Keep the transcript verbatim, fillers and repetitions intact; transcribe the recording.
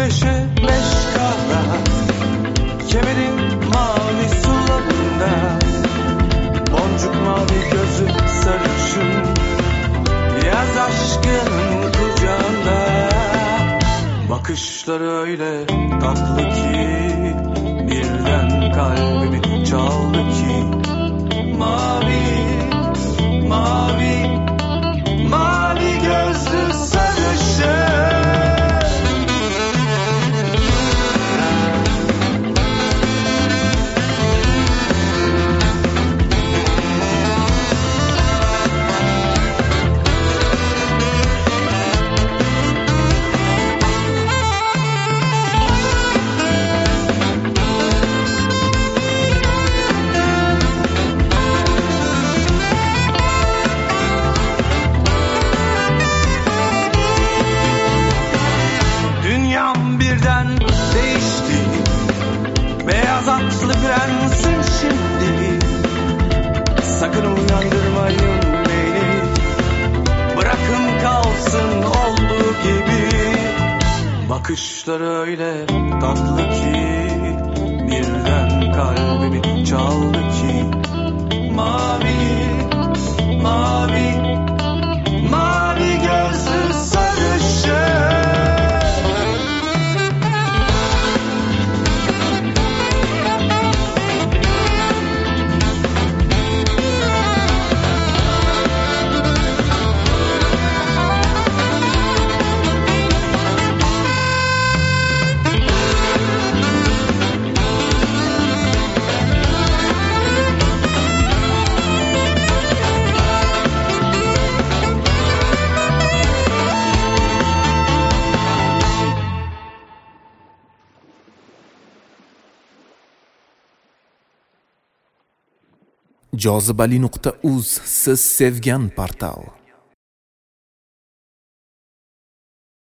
güneşe meşgala, kemerin mavi sularında, boncuk mavi gözü sarışın, yaz aşkının kucağında. Bakışları öyle tatlı ki, birden kalbimi çaldı ki. Mavi, mavi, mavi gözlü sarışın. Dünyam birden değişti, beyaz atlı prensim şimdi. Sakın uyandırmayın beni, bırakın kalsın olduğu gibi. Bakışları öyle tatlı ki, birden kalbimi çaldı ki. Mavi, mavi, mavi gözlü sarışın. jozibali nuqta uz siz sevgan portal.